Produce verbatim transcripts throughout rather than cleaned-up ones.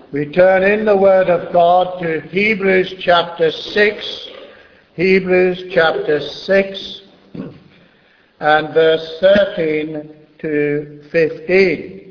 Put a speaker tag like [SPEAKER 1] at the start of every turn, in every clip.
[SPEAKER 1] We turn in the Word of God to Hebrews chapter six, Hebrews chapter six, and verse thirteen to fifteen.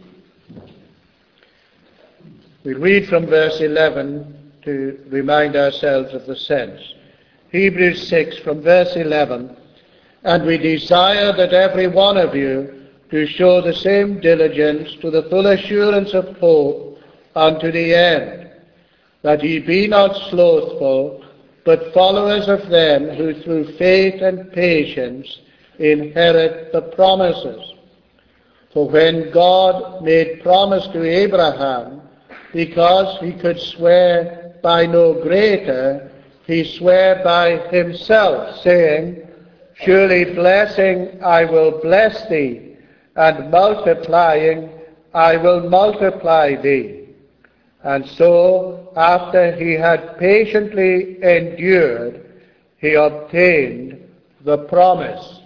[SPEAKER 1] We read from verse eleven to remind ourselves of the sense. Hebrews six from verse eleven, and we desire that every one of you do show the same diligence to the full assurance of hope unto the end, that ye be not slothful, but followers of them who through faith and patience inherit the promises. For when God made promise to Abraham, because he could swear by no greater, he sware by himself, saying, Surely blessing I will bless thee, and multiplying I will multiply thee. And so, after he had patiently endured, he obtained the promise.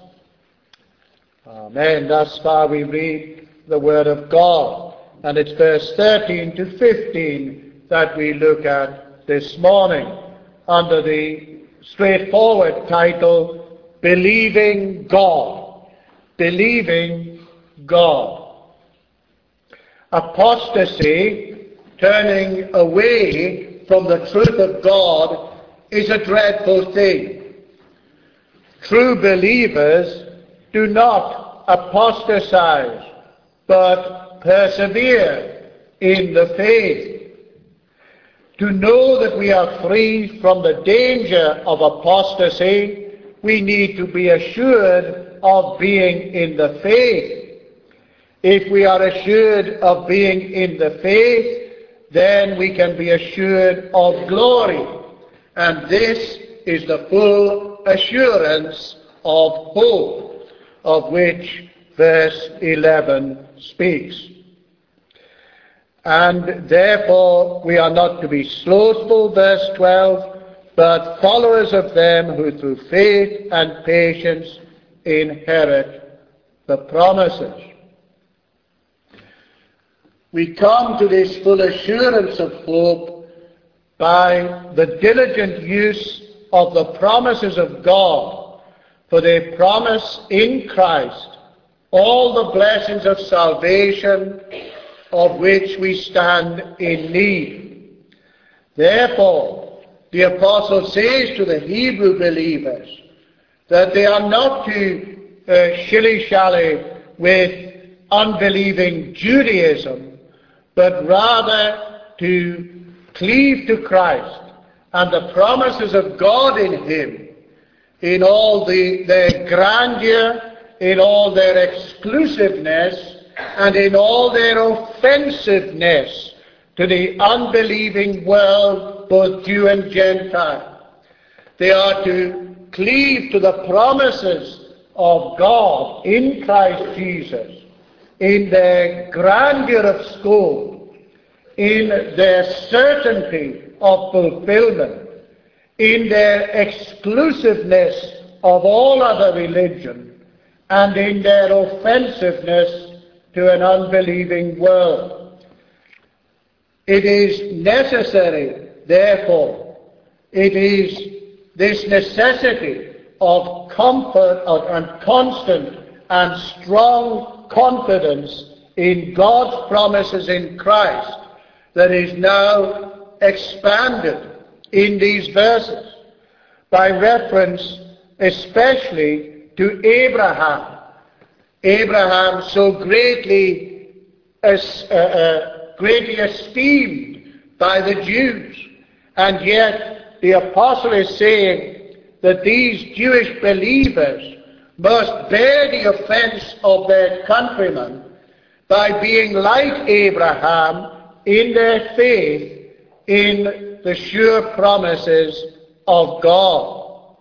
[SPEAKER 1] Amen. Thus far we read the Word of God. And it's verse thirteen to fifteen that we look at this morning under the straightforward title, Believing God. Believing God. Apostasy, turning away from the truth of God, is a dreadful thing. True believers do not apostatize, but persevere in the faith. To know that we are free from the danger of apostasy, we need to be assured of being in the faith. If we are assured of being in the faith, then we can be assured of glory. And this is the full assurance of hope, of which verse eleven speaks. And therefore we are not to be slothful, verse twelve, but followers of them who through faith and patience inherit the promises. We come to this full assurance of hope by the diligent use of the promises of God, for they promise in Christ all the blessings of salvation of which we stand in need. Therefore, the apostle says to the Hebrew believers that they are not to uh, shilly-shally with unbelieving Judaism, but rather to cleave to Christ and the promises of God in him, in all the, their grandeur, in all their exclusiveness, and in all their offensiveness to the unbelieving world, both Jew and Gentile. They are to cleave to the promises of God in Christ Jesus, in their grandeur of scope, in their certainty of fulfillment, in their exclusiveness of all other religion, and in their offensiveness to an unbelieving world. It is necessary, therefore, it is this necessity of comfort and constant and strong confidence in God's promises in Christ that is now expanded in these verses by reference especially to Abraham. Abraham so greatly, as, uh, uh, greatly esteemed by the Jews, and yet the apostle is saying that these Jewish believers must bear the offense of their countrymen by being like Abraham in their faith in the sure promises of God.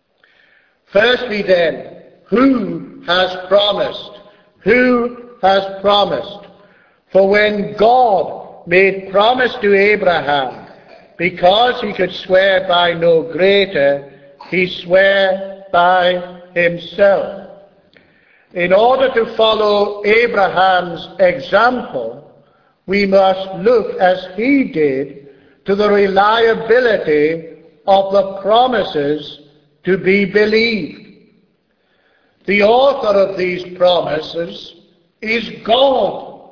[SPEAKER 1] Firstly then, who has promised? Who has promised? For when God made promise to Abraham, because he could swear by no greater, he sware by himself. In order to follow Abraham's example, we must look, as he did, to the reliability of the promises to be believed. The author of these promises is God.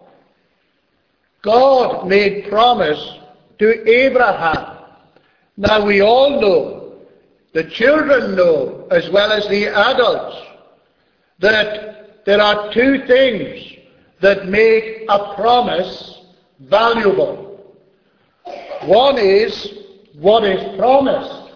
[SPEAKER 1] God made promise to Abraham. Now we all know, the children know, as well as the adults, that there are two things that make a promise valuable. One is what is promised.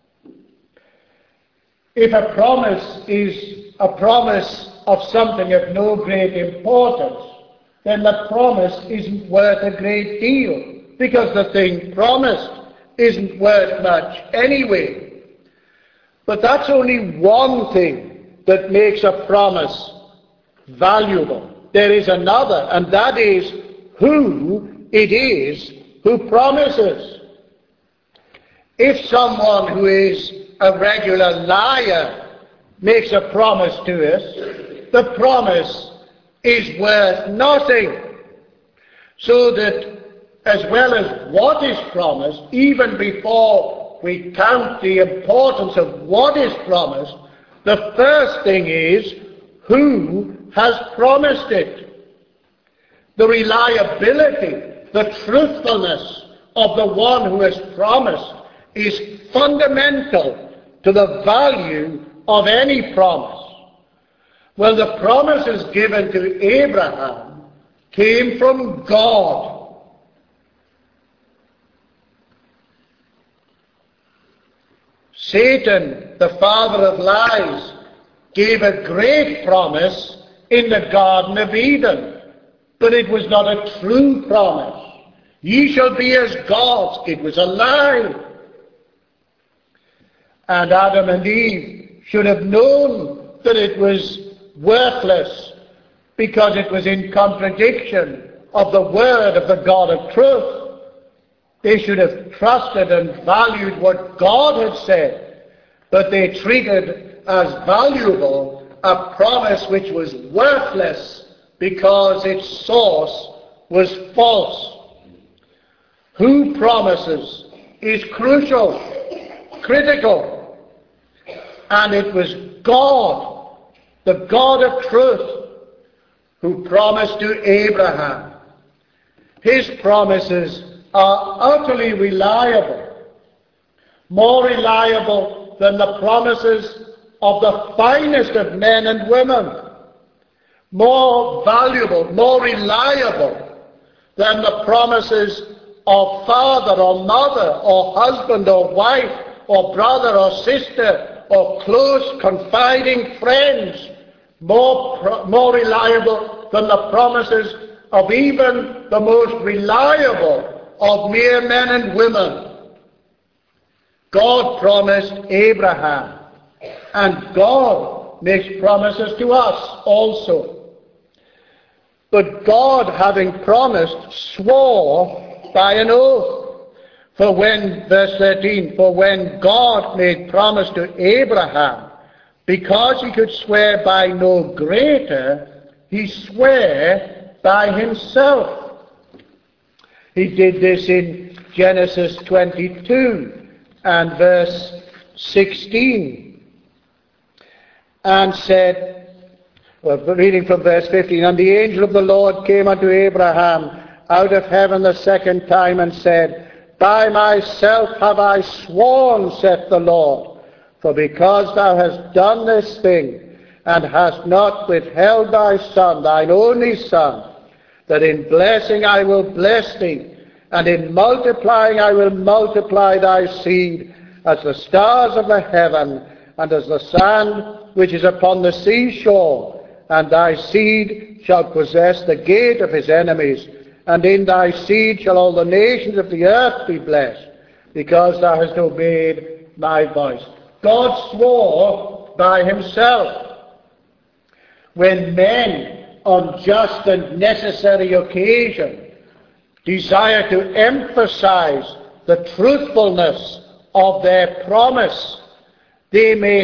[SPEAKER 1] If a promise is a promise of something of no great importance, then the promise isn't worth a great deal, because the thing promised isn't worth much anyway. But that's only one thing that makes a promise valuable. There is another, and that is who it is who promises. If someone who is a regular liar makes a promise to us, the promise is worth nothing. So that as well as what is promised, even before we count the importance of what is promised, the first thing is who has promised it. The reliability, the truthfulness of the one who has promised is fundamental to the value of any promise. Well, the promises given to Abraham came from God. Satan, the father of lies, gave a great promise in the Garden of Eden, but it was not a true promise. Ye shall be as gods. It was a lie. And Adam and Eve should have known that it was worthless, because it was in contradiction of the word of the God of truth. They should have trusted and valued what God had said, but they treated as valuable a promise which was worthless because its source was false. Who promises is crucial, critical, and it was God, the God of truth, who promised to Abraham. His promises are utterly reliable, more reliable than the promises of the finest of men and women, more valuable, more reliable than the promises of father or mother or husband or wife or brother or sister or close confiding friends, more, pro- more reliable than the promises of even the most reliable of mere men and women. God promised Abraham, and God makes promises to us also. But God, having promised, swore by an oath. For when, verse thirteen, for when God made promise to Abraham, because he could swear by no greater, he swore by himself. He did this in Genesis twenty-two and verse sixteen, and said, well, reading from verse fifteen, and the angel of the Lord came unto Abraham out of heaven the second time, and said, By myself have I sworn, saith the Lord, for because thou hast done this thing, and hast not withheld thy son, thine only son, that in blessing I will bless thee, and in multiplying I will multiply thy seed, as the stars of the heaven, and as the sand which is upon the seashore, and thy seed shall possess the gate of his enemies, and in thy seed shall all the nations of the earth be blessed, because thou hast obeyed my voice. God swore by himself. When men, on just and necessary occasion, desire to emphasize the truthfulness of their promise, they may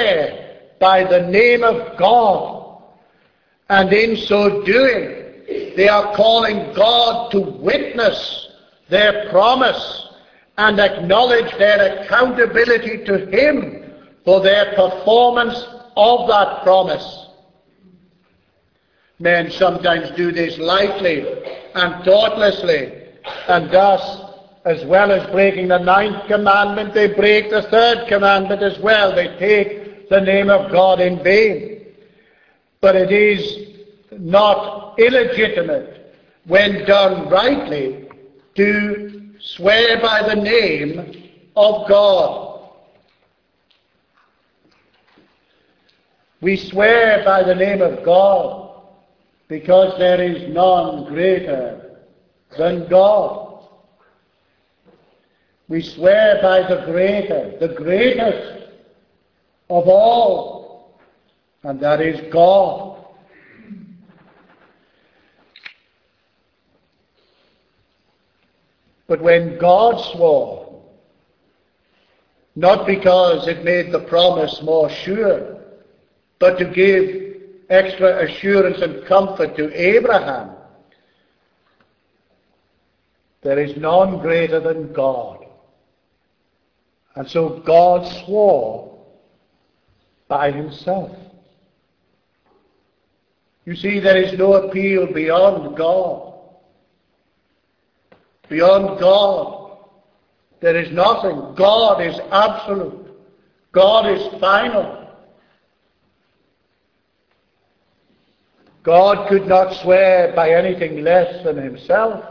[SPEAKER 1] swear by the name of God, and in so doing, They are calling God to witness their promise and acknowledge their accountability to Him for their performance of that promise. Men sometimes do this lightly and thoughtlessly, and thus, as well as breaking the ninth commandment, they break the third commandment as well. They take the name of God in vain. But it is not illegitimate, when done rightly, to swear by the name of God. We swear by the name of God because there is none greater than God. We swear by the greater, the greatest of all, and that is God. But when God swore, not because it made the promise more sure, but to give extra assurance and comfort to Abraham, there is none greater than God. And so God swore by Himself. You see, there is no appeal beyond God. Beyond God, there is nothing. God is absolute. God is final. God could not swear by anything less than Himself.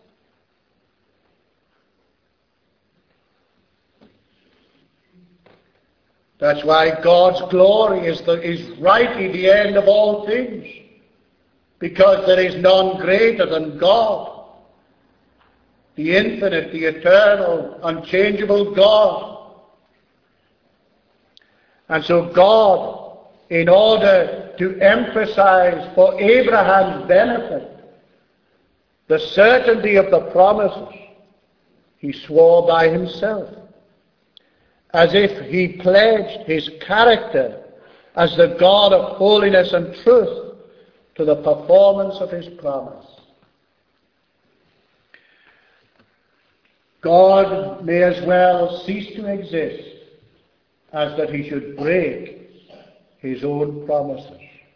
[SPEAKER 1] That's why God's glory is, the, is rightly the end of all things, because there is none greater than God. The infinite, the eternal, unchangeable God. And so God, in order to emphasize for Abraham's benefit the certainty of the promises, He swore by Himself, as if He pledged His character as the God of holiness and truth to the performance of His promise. God may as well cease to exist as that He should break His own promises.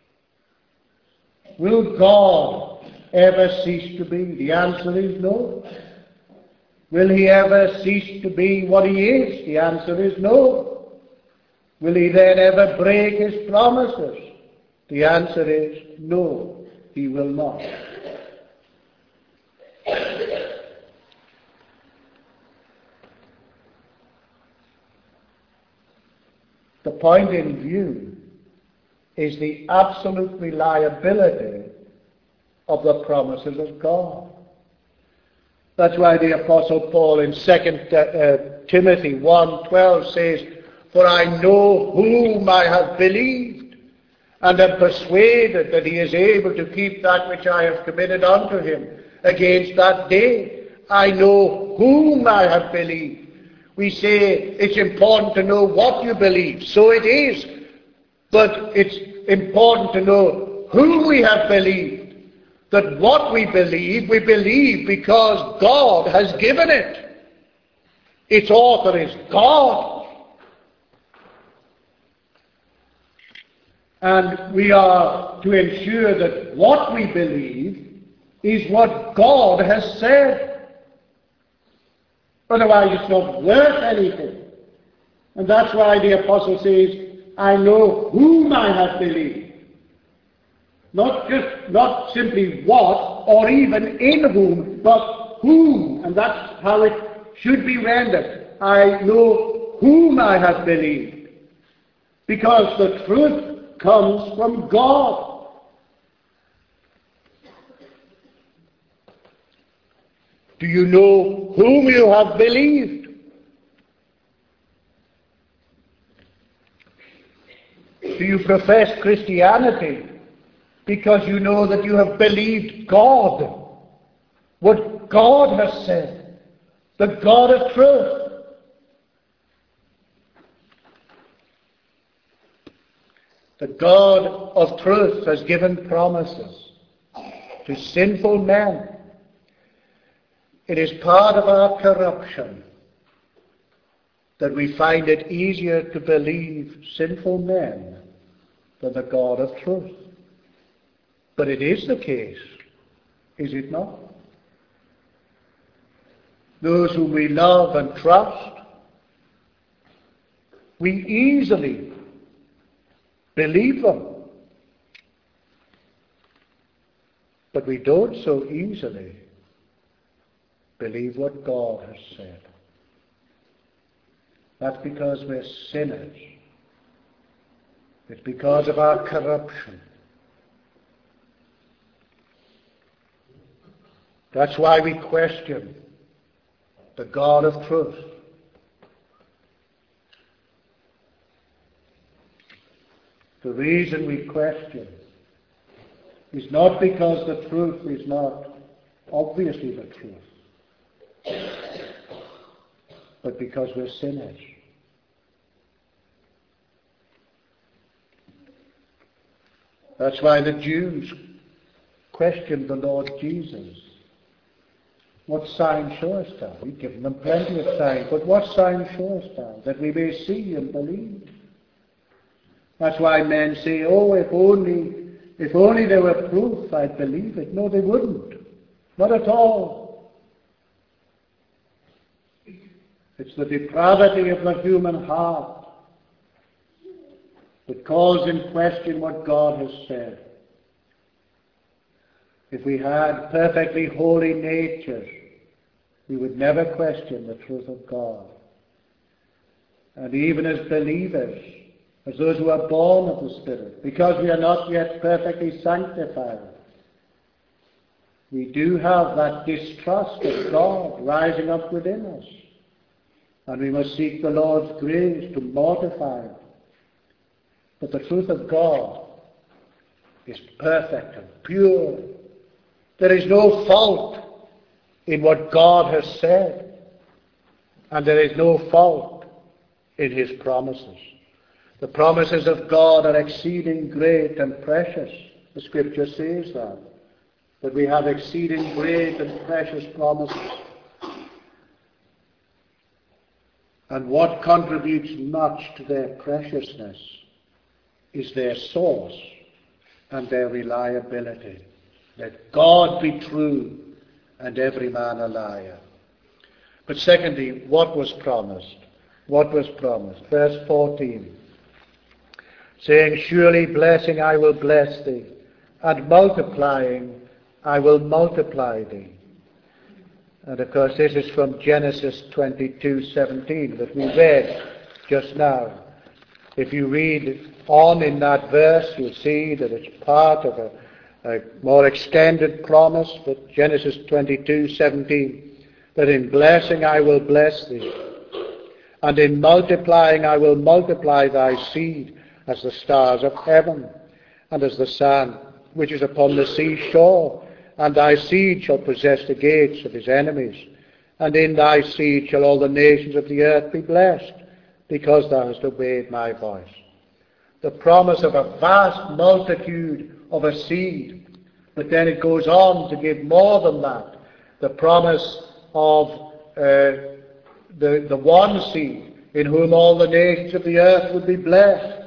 [SPEAKER 1] Will God ever cease to be? The answer is no. Will He ever cease to be what He is? The answer is no. Will He then ever break His promises? The answer is no, He will not. The point in view is the absolute reliability of the promises of God. That's why the Apostle Paul in Second Timothy one twelve says, "For I know whom I have believed, and am persuaded that He is able to keep that which I have committed unto Him against that day. I know whom I have believed." We say it's important to know what you believe. So it is. But it's important to know who we have believed. That what we believe, we believe because God has given it. Its author is God. And we are to ensure that what we believe is what God has said. Otherwise it's not worth anything. And that's why the Apostle says, I know whom I have believed. Not just, not simply what, or even in whom, but whom. And that's how it should be rendered. I know whom I have believed. Because the truth comes from God. Do you know whom you have believed? Do you profess Christianity because you know that you have believed God? What God has said, the God of truth. The God of truth has given promises. to sinful men. It is part of our corruption that we find it easier to believe sinful men than the God of truth. But it is the case, is it not? Those whom we love and trust, we easily believe them. But we don't so easily believe what God has said. That's because we're sinners. It's because of our corruption. That's why we question the God of truth. The reason we question is not because the truth is not obviously the truth, but because we're sinners. That's why the Jews questioned the Lord Jesus. What sign showest thou? He'd given them plenty of signs, but what sign showest thou, that we may see and believe? That's why men say, oh, if only, if only there were proof, I'd believe it. No, they wouldn't. Not at all. It's the depravity of the human heart that calls in question what God has said. If we had perfectly holy natures, we would never question the truth of God. And even as believers, as those who are born of the Spirit, because we are not yet perfectly sanctified, we do have that distrust of God rising up within us. And we must seek the Lord's grace to mortify it. But the truth of God is perfect and pure. There is no fault in what God has said, and there is no fault in his promises. The promises of God are exceeding great and precious. The Scripture says that, that we have exceeding great and precious promises. And what contributes much to their preciousness is their source and their reliability. Let God be true and every man a liar. But secondly, what was promised? What was promised? Verse fourteen. Saying, surely blessing I will bless thee, and multiplying I will multiply thee. And of course this is from Genesis twenty-two seventeen that we read just now. If you read on in that verse, you'll see that it's part of a A more extended promise, but Genesis twenty-two seventeen, that in blessing I will bless thee, and in multiplying I will multiply thy seed as the stars of heaven, and as the sand which is upon the seashore, and thy seed shall possess the gates of his enemies, and in thy seed shall all the nations of the earth be blessed, because thou hast obeyed my voice. The promise of a vast multitude of a seed, but then it goes on to give more than that. The promise of uh, the, the one seed in whom all the nations of the earth would be blessed.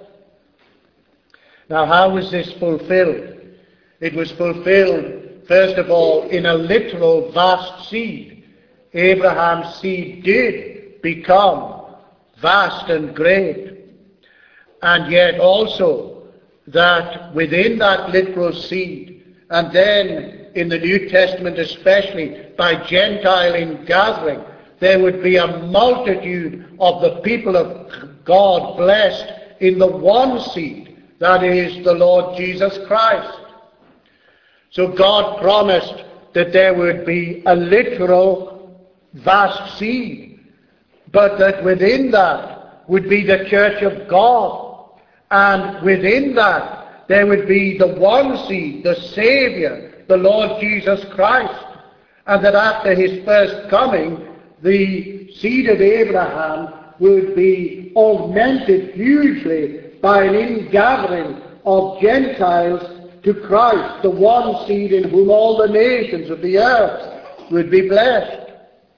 [SPEAKER 1] Now, how was this fulfilled? It was fulfilled, first of all, in a literal vast seed. Abraham's seed did become vast and great, and yet also that within that literal seed, and then in the New Testament especially, by Gentile ingathering, there would be a multitude of the people of God blessed in the one seed, that is the Lord Jesus Christ. So God promised that there would be a literal vast seed, but that within that would be the church of God, and within that there would be the one seed, the Saviour, the Lord Jesus Christ, and that after his first coming, the seed of Abraham would be augmented hugely by an ingathering of Gentiles to Christ, the one seed in whom all the nations of the earth would be blessed.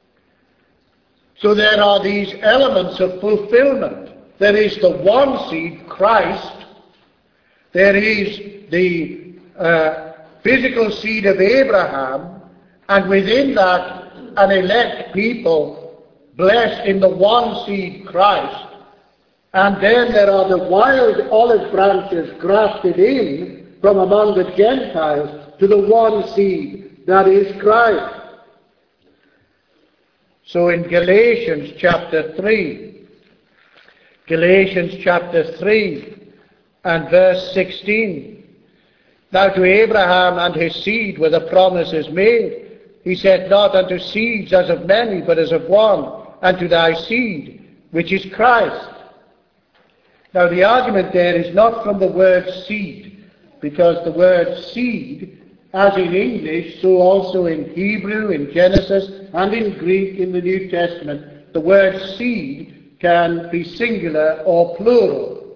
[SPEAKER 1] So there are these elements of fulfillment. There is the one seed, Christ. There is the uh, physical seed of Abraham, and within that, an elect people blessed in the one seed, Christ. And then there are the wild olive branches grafted in from among the Gentiles to the one seed, that is Christ. So in Galatians chapter three, Galatians chapter three and verse sixteen, now to Abraham and his seed were the promises made. He said, not unto seeds as of many, but as of one, and to thy seed, which is Christ. Now the argument there is not from the word seed, because the word seed, as in English, so also in Hebrew, in Genesis, and in Greek in the New Testament, the word seed can be singular or plural.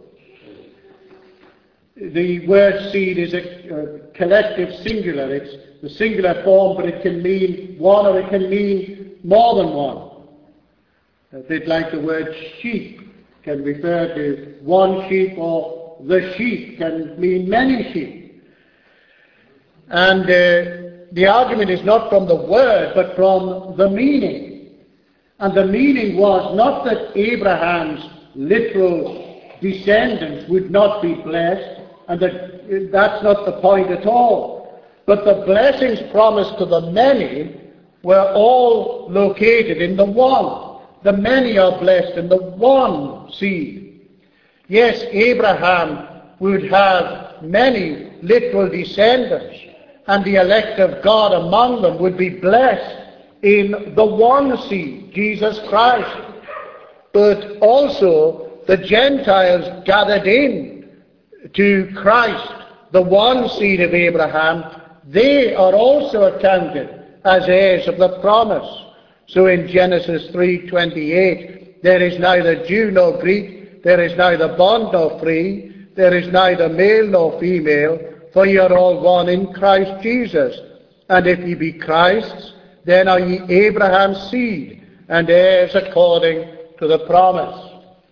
[SPEAKER 1] The word seed is a, a collective singular. It's the singular form, but it can mean one or it can mean more than one. A bit like the word sheep can refer to one sheep, or the sheep can mean many sheep. And uh, the argument is not from the word, but from the meaning. And the meaning was not that Abraham's literal descendants would not be blessed, and that that's not the point at all. But the blessings promised to the many were all located in the one. The many are blessed in the one seed. Yes, Abraham would have many literal descendants, and the elect of God among them would be blessed in the one seed, Jesus Christ. But also the Gentiles gathered in to Christ, the one seed of Abraham, they are also accounted as heirs of the promise. So in Genesis three twenty-eight, there is neither Jew nor Greek, there is neither bond nor free, there is neither male nor female, for ye are all one in Christ Jesus. And if ye be Christ's, then are ye Abraham's seed, and heirs according to the promise.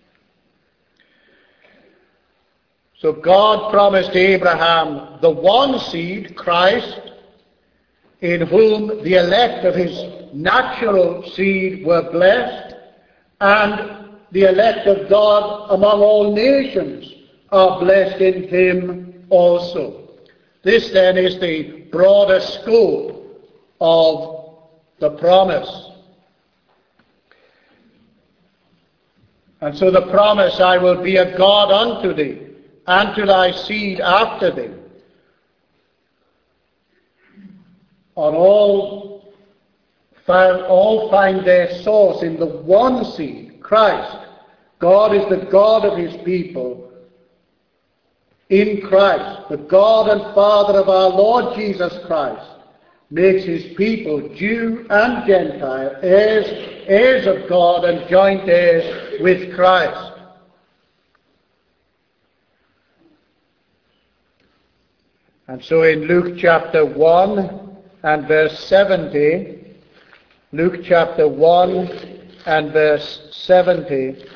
[SPEAKER 1] So God promised Abraham the one seed, Christ, in whom the elect of his natural seed were blessed, and the elect of God among all nations are blessed in him also. This then is the broader scope of the promise. And so the promise, I will be a God unto thee, and to thy seed after thee, are all found, all find their source in the one seed, Christ. God is the God of his people in Christ. The God and Father of our Lord Jesus Christ makes his people, Jew and Gentile, heirs, heirs of God and joint heirs with Christ. And so in Luke chapter one and verse seventy, Luke chapter one and verse seventy,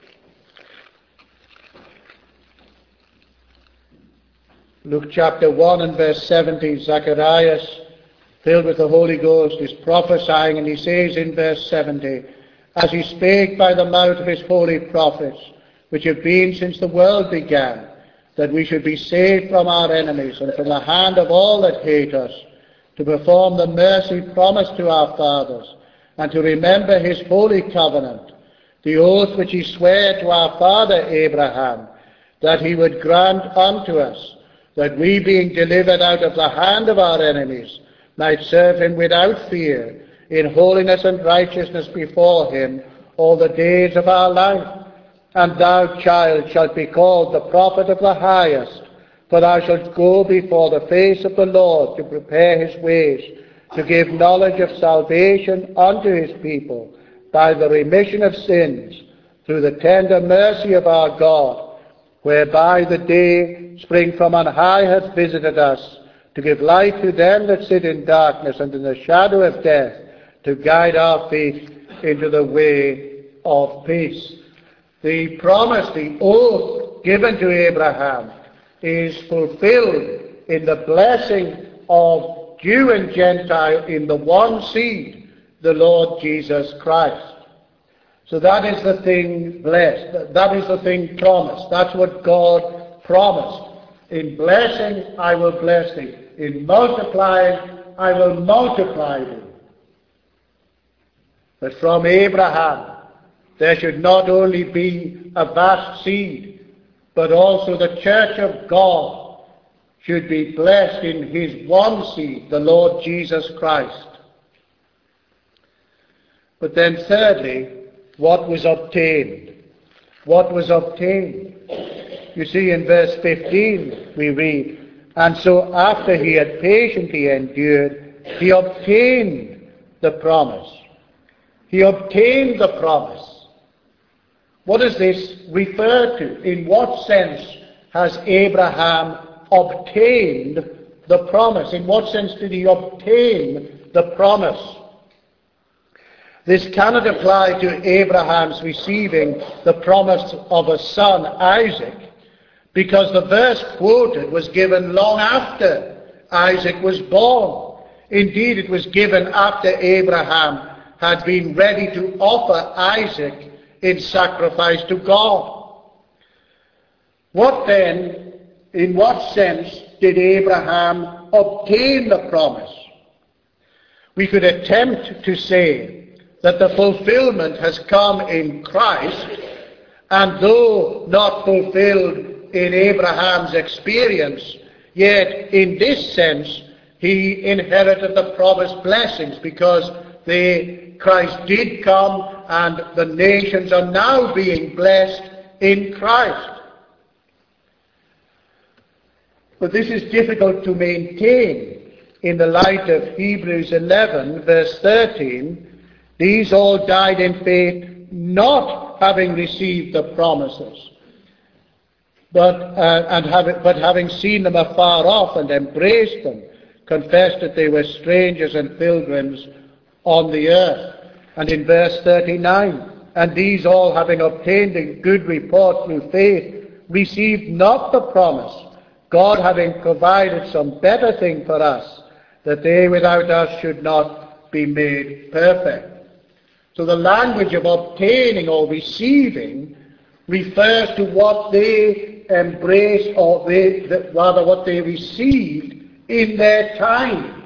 [SPEAKER 1] Luke chapter one and verse seventy, Zacharias, filled with the Holy Ghost, is prophesying, and he says in verse seventy, as he spake by the mouth of his holy prophets, which have been since the world began, that we should be saved from our enemies and from the hand of all that hate us, to perform the mercy promised to our fathers, and to remember his holy covenant, the oath which he sware to our father Abraham, that he would grant unto us, that we, being delivered out of the hand of our enemies, might serve him without fear, in holiness and righteousness before him all the days of our life. And thou, child, shalt be called the prophet of the highest, for thou shalt go before the face of the Lord to prepare his ways, to give knowledge of salvation unto his people, by the remission of sins, through the tender mercy of our God, whereby the day spring from on high hath visited us, to give light to them that sit in darkness and in the shadow of death, to guide our feet into the way of peace. The promise, the oath given to Abraham is fulfilled in the blessing of Jew and Gentile in the one seed, the Lord Jesus Christ. So that is the thing blessed. That is the thing promised. That's what God promised. In blessing, I will bless thee. In multiplying, I will multiply thee. But from Abraham, there should not only be a vast seed, but also the church of God should be blessed in his one seed, the Lord Jesus Christ. But then thirdly, what was obtained? What was obtained? You see, in verse fifteen we read, and so after he had patiently endured, he obtained the promise. He obtained the promise. What does this refer to? In what sense has Abraham obtained the promise? In what sense did he obtain the promise? This cannot apply to Abraham's receiving the promise of a son, Isaac, because the verse quoted was given long after Isaac was born. Indeed, it was given after Abraham had been ready to offer Isaac in sacrifice to God. What then, in what sense did Abraham obtain the promise? We could attempt to say that the fulfillment has come in Christ, and though not fulfilled in Abraham's experience, yet in this sense he inherited the promised blessings, because they, Christ did come and the nations are now being blessed in Christ. But this is difficult to maintain in the light of Hebrews eleven, verse thirteen. These all died in faith, not having received the promises, but uh, and having, but having seen them afar off and embraced them, confessed that they were strangers and pilgrims on the earth. And in verse thirty-nine, and these all, having obtained a good report through faith, received not the promise, God having provided some better thing for us, that they without us should not be made perfect. So the language of obtaining or receiving refers to what they embraced, or they, rather what they received in their time.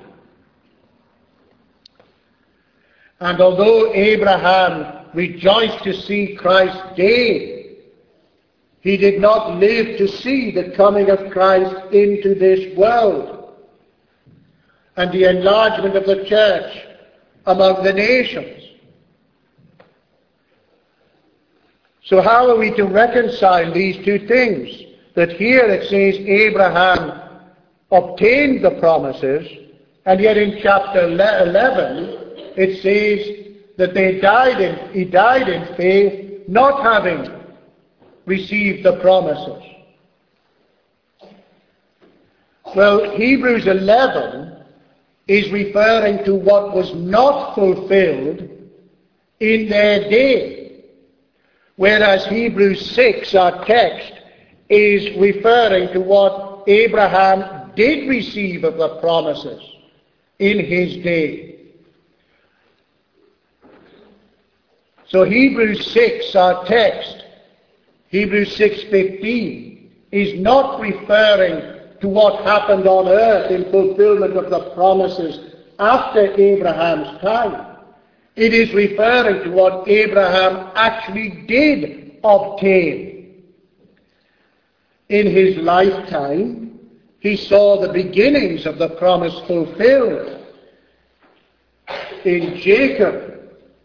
[SPEAKER 1] And although Abraham rejoiced to see Christ's day, he did not live to see the coming of Christ into this world and the enlargement of the church among the nations. So how are we to reconcile these two things? That here it says Abraham obtained the promises, and yet in chapter eleven it says that they died in, he died in faith, not having received the promises. Well, Hebrews eleven is referring to what was not fulfilled in their day, whereas Hebrews six, our text, is referring to what Abraham did receive of the promises in his day. So Hebrews six, our text, Hebrews six fifteen, is not referring to what happened on earth in fulfillment of the promises after Abraham's time. It is referring to what Abraham actually did obtain. In his lifetime, he saw the beginnings of the promise fulfilled in Jacob,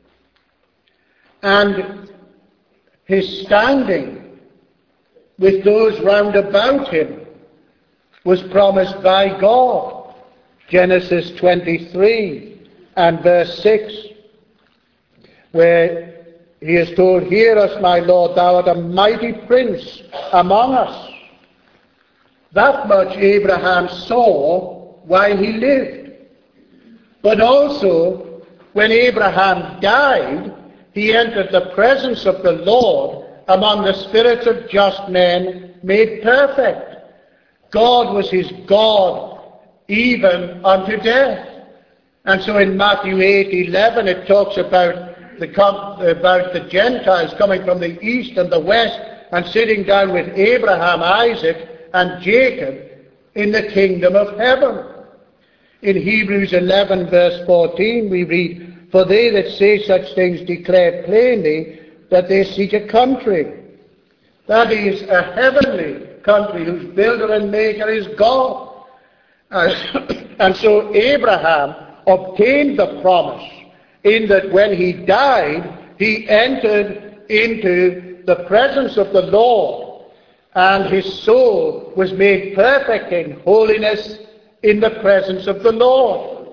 [SPEAKER 1] and his standing with those round about him was promised by God. Genesis twenty-three and verse six, where he is told, "Hear us, my Lord, thou art a mighty prince among us." That much Abraham saw while he lived. But also, when Abraham died, he entered the presence of the Lord among the spirits of just men made perfect. God was his God even unto death. And so in Matthew eight eleven it talks about the, about the Gentiles coming from the east and the west and sitting down with Abraham, Isaac, and Jacob in the kingdom of heaven. In Hebrews eleven verse fourteen we read, "For they that say such things declare plainly that they seek a country." That is, a heavenly country whose builder and maker is God. And, and so Abraham obtained the promise in that when he died, he entered into the presence of the Lord, and his soul was made perfect in holiness in the presence of the Lord.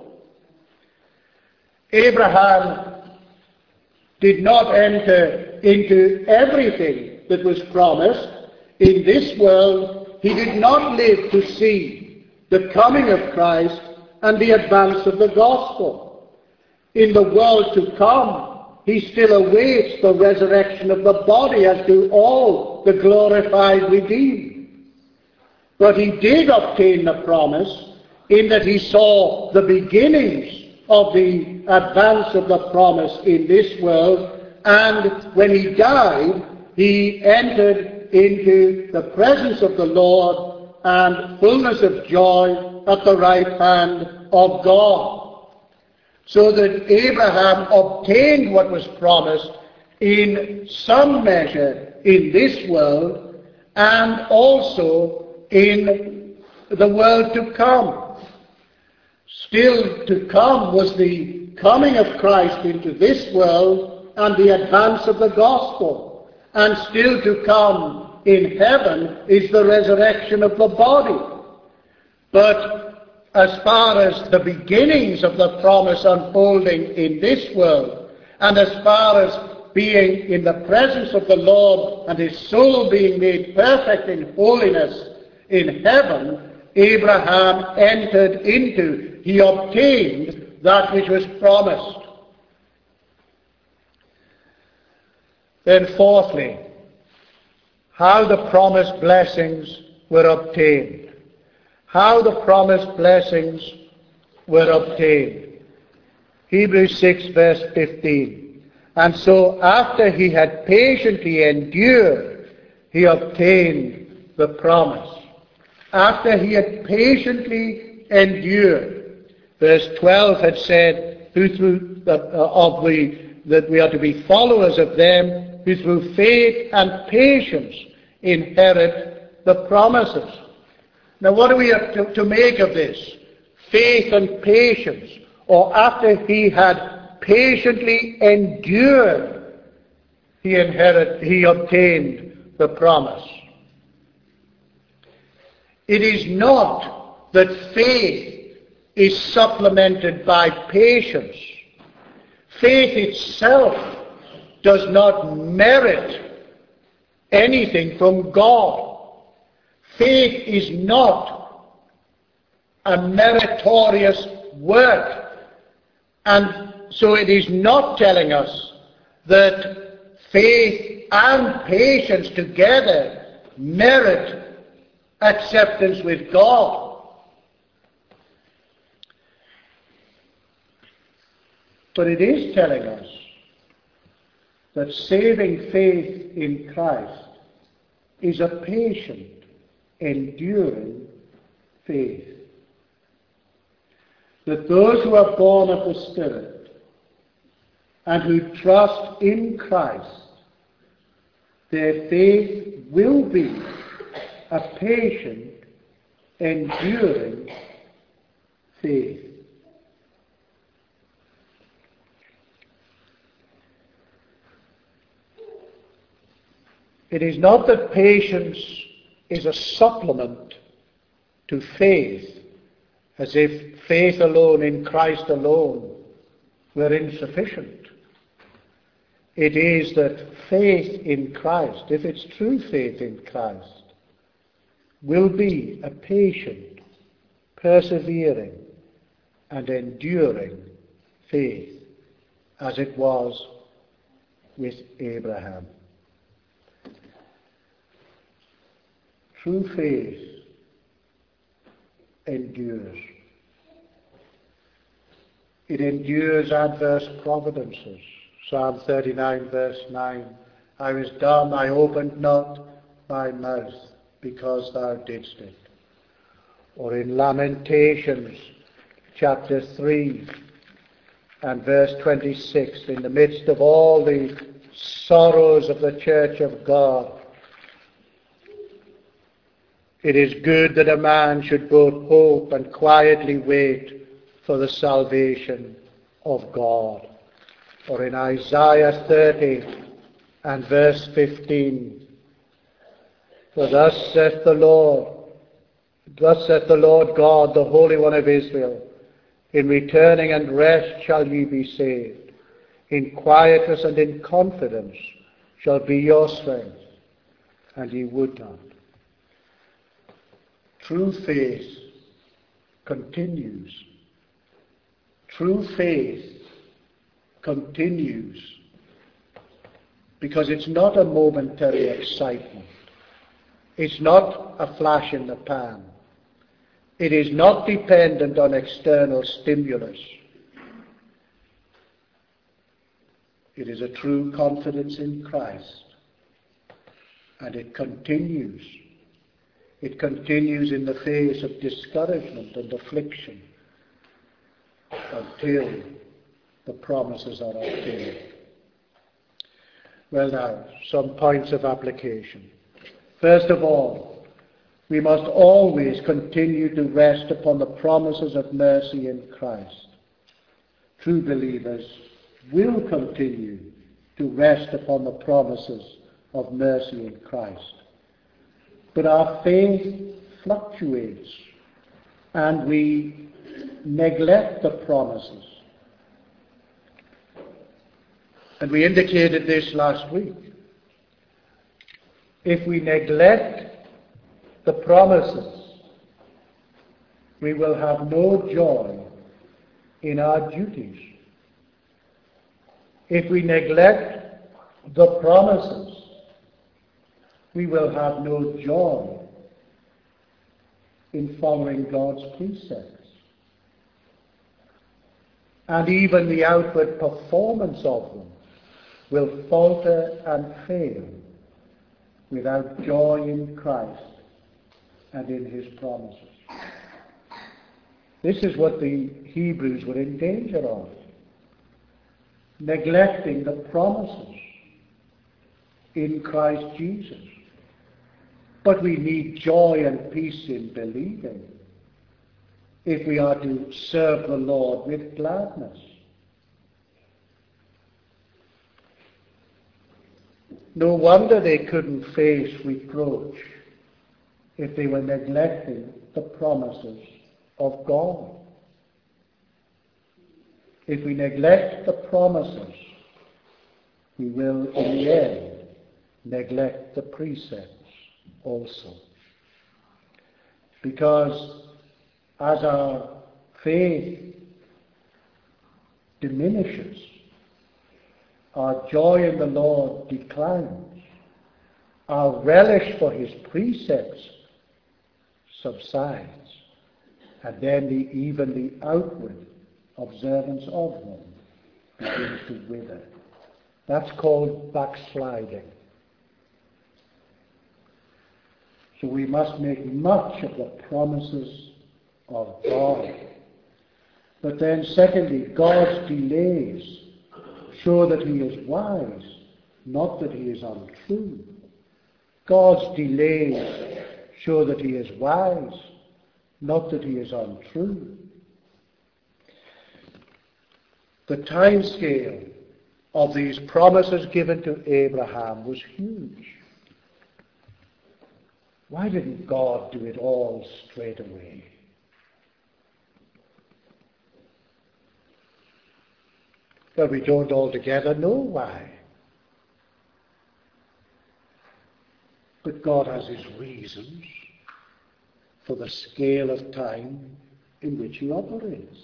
[SPEAKER 1] Abraham did not enter into everything that was promised. In this world, he did not live to see the coming of Christ and the advance of the gospel. In the world to come, he still awaits the resurrection of the body, as do all the glorified redeemed. But he did obtain the promise in that he saw the beginnings of the advance of the promise in this world, and when he died, he entered into the presence of the Lord and fullness of joy at the right hand of God. So that Abraham obtained what was promised in some measure in this world and also in the world to come. Still to come was the coming of Christ into this world and the advance of the gospel. And still to come in heaven is the resurrection of the body. But as far as the beginnings of the promise unfolding in this world, and as far as being in the presence of the Lord and his soul being made perfect in holiness in heaven, Abraham entered into, he obtained that which was promised. Then fourthly, how the promised blessings were obtained. How the promised blessings were obtained. Hebrews six verse fifteen. And so after he had patiently endured, he obtained the promise. After he had patiently endured. Verse twelve had said, who through the, uh, of the, that we are to be followers of them who through faith and patience inherit the promises. Now what do we have to, to make of this? Faith and patience, or after he had patiently endured, he inherited, he obtained the promise. It is not that faith is supplemented by patience. Faith itself does not merit anything from God. Faith is not a meritorious work. And so it is not telling us that faith and patience together merit acceptance with God. But it is telling us that saving faith in Christ is a patient, enduring faith. That those who are born of the Spirit and who trust in Christ, their faith will be a patient, enduring faith. It is not that patience is a supplement to faith, as if faith alone in Christ alone were insufficient. It is that faith in Christ, if it's true faith in Christ, will be a patient, persevering, and enduring faith, as it was with Abraham. True faith endures. It endures adverse providences. Psalm thirty-nine, verse nine. I was dumb, I opened not my mouth, because thou didst it. Or in Lamentations, chapter three, and verse twenty-six, in the midst of all the sorrows of the church of God, it is good that a man should both hope and quietly wait for the salvation of God. Or in Isaiah thirty and verse fifteen, for thus saith the Lord, thus saith the Lord God, the Holy One of Israel, in returning and rest shall ye be saved. In quietness and in confidence shall be your strength, and ye would not. True faith continues. True faith continues because it's not a momentary excitement. It's not a flash in the pan. It is not dependent on external stimulus. It is a true confidence in Christ. And it continues. It continues in the face of discouragement and affliction until the promises are obtained. Well now, some points of application. First of all, we must always continue to rest upon the promises of mercy in Christ. True believers will continue to rest upon the promises of mercy in Christ. But our faith fluctuates and we neglect the promises. And we indicated this last week. If we neglect the promises, we will have no joy in our duties. If we neglect the promises, we will have no joy in following God's precepts. And even the outward performance of them will falter and fail without joy in Christ and in his promises. This is what the Hebrews were in danger of, neglecting the promises in Christ Jesus. But we need joy and peace in believing if we are to serve the Lord with gladness. No wonder they couldn't face reproach if they were neglecting the promises of God. If we neglect the promises, we will in the end neglect the precepts also. Because as our faith diminishes, our joy in the Lord declines, our relish for his precepts subsides, and then the, even the outward observance of them begins to wither. That's called backsliding. So we must make much of the promises of God. But then secondly, God's delays show that he is wise, not that he is untrue. God's delays show that he is wise, not that he is untrue. The time scale of these promises given to Abraham was huge. Why didn't God do it all straight away? Well, we don't altogether know why. But God has his reasons for the scale of time in which he operates.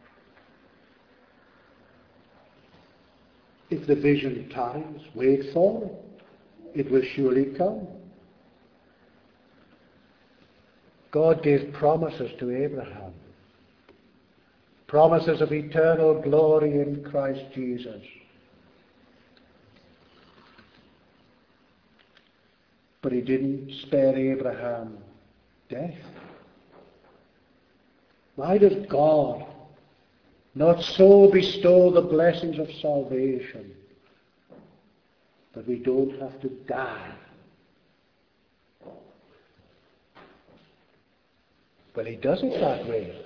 [SPEAKER 1] If the vision tarries, wait for it. It will surely come. God gave promises to Abraham. Promises of eternal glory in Christ Jesus. But he didn't spare Abraham death. Why does God not so bestow the blessings of salvation that we don't have to die? Well, he does it that way.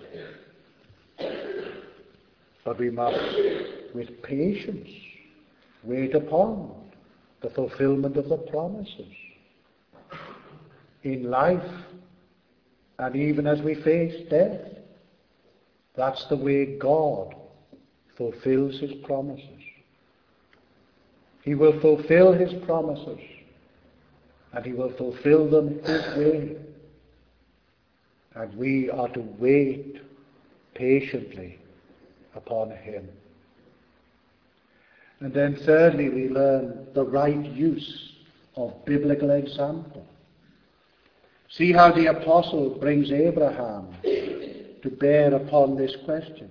[SPEAKER 1] But we must, with patience, wait upon the fulfillment of the promises in life, and even as we face death. That's the way God fulfills his promises. He will fulfill his promises, and he will fulfill them his way. And we are to wait patiently upon him. And then thirdly, we learn the right use of biblical example. See how the apostle brings Abraham to bear upon this question.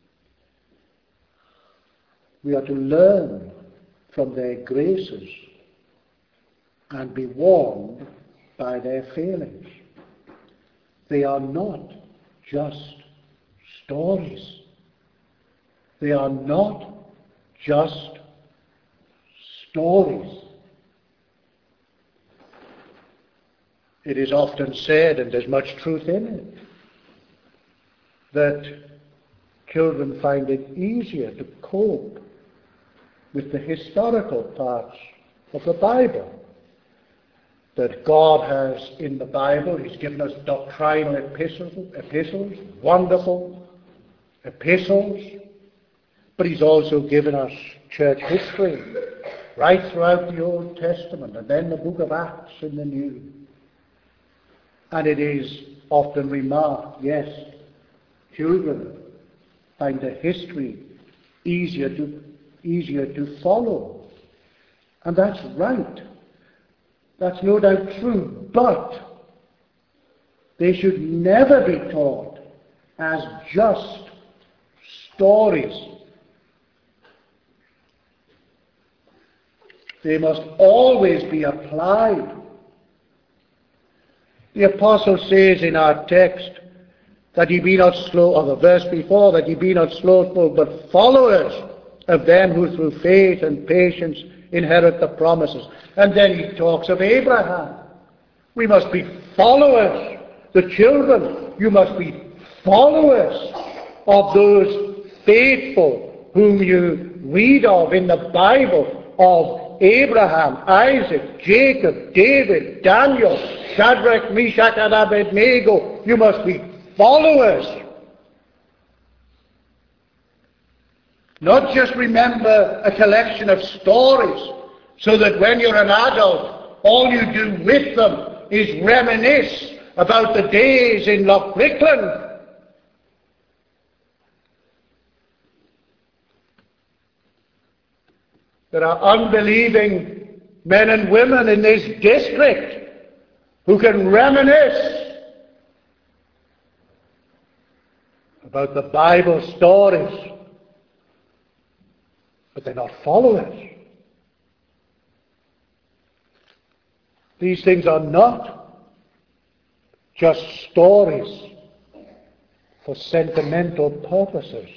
[SPEAKER 1] We are to learn from their graces and be warned by their failings. They are not just stories. They are not just stories. It is often said, and there's much truth in it, that children find it easier to cope with the historical parts of the Bible. That God has in the Bible, he's given us doctrinal epistles, epistles, wonderful epistles, but he's also given us church history right throughout the Old Testament, and then the book of Acts in the New. And it is often remarked, yes, children find the history easier to, easier to follow. And that's right. That's no doubt true. But they should never be taught as just stories. They must always be applied. The apostle says in our text that ye be not slow, or the verse before, that ye be not slothful, but followers of them who through faith and patience inherit the promises. And then he talks of Abraham. We must be followers. The children, you must be followers of those faithful whom you read of in the Bible, of Abraham, Isaac, Jacob, David, Daniel, Shadrach, Meshach, and Abednego. You must be followers. Not just remember a collection of stories so that when you're an adult, all you do with them is reminisce about the days in Loch Brickland. There are unbelieving men and women in this district who can reminisce about the Bible stories, but they're not followers. These things are not just stories for sentimental purposes.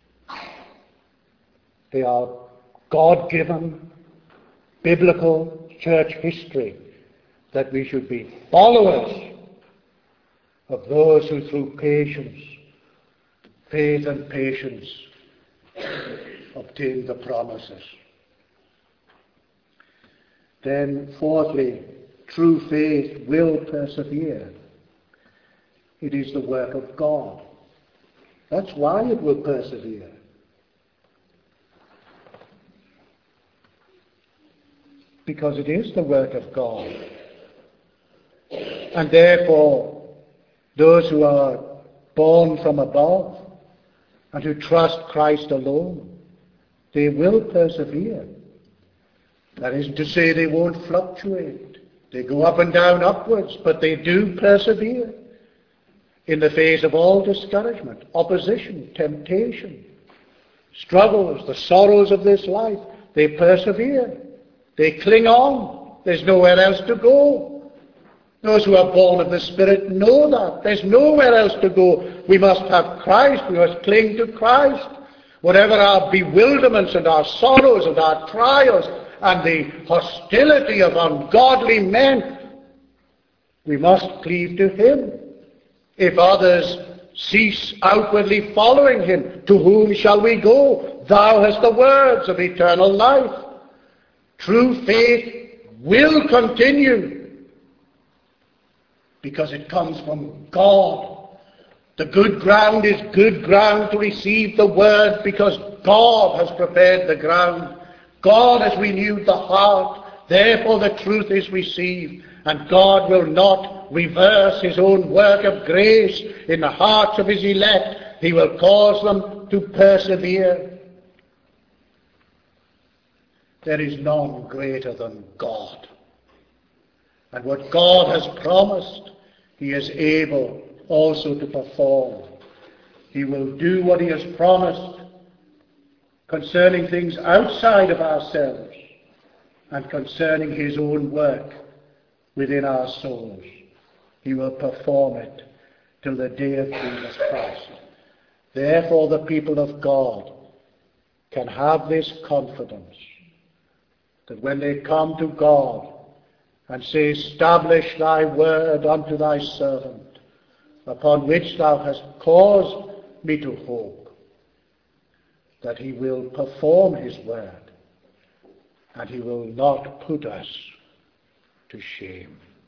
[SPEAKER 1] They are God-given, biblical church history that we should be followers of those who through patience, faith and patience obtain the promises. Then, fourthly, true faith will persevere. It is the work of God. That's why it will persevere. Because it is the work of God And therefore, those who are born from above and who trust Christ alone, they will persevere. That isn't to say they won't fluctuate. They go up and down upwards, but they do persevere in the face of all discouragement, opposition, temptation, struggles, the sorrows of this life. They persevere. They cling on. There's nowhere else to go. Those who are born of the Spirit know that. There's nowhere else to go. We must have Christ. We must cling to Christ. Whatever our bewilderments and our sorrows and our trials and the hostility of ungodly men, we must cleave to Him. If others cease outwardly following Him, to whom shall we go? Thou hast the words of eternal life. True faith will continue because it comes from God. The good ground is good ground to receive the word because God has prepared the ground. God has renewed the heart. Therefore the truth is received. And God will not reverse His own work of grace in the hearts of His elect. He will cause them to persevere. There is none greater than God. And what God has promised, He is able also to perform. He will do what He has promised concerning things outside of ourselves and concerning His own work within our souls. He will perform it till the day of Jesus Christ. Therefore the people of God can have this confidence that when they come to God and say, establish thy word unto thy servant, upon which thou hast caused me to hope, that He will perform His word, and He will not put us to shame.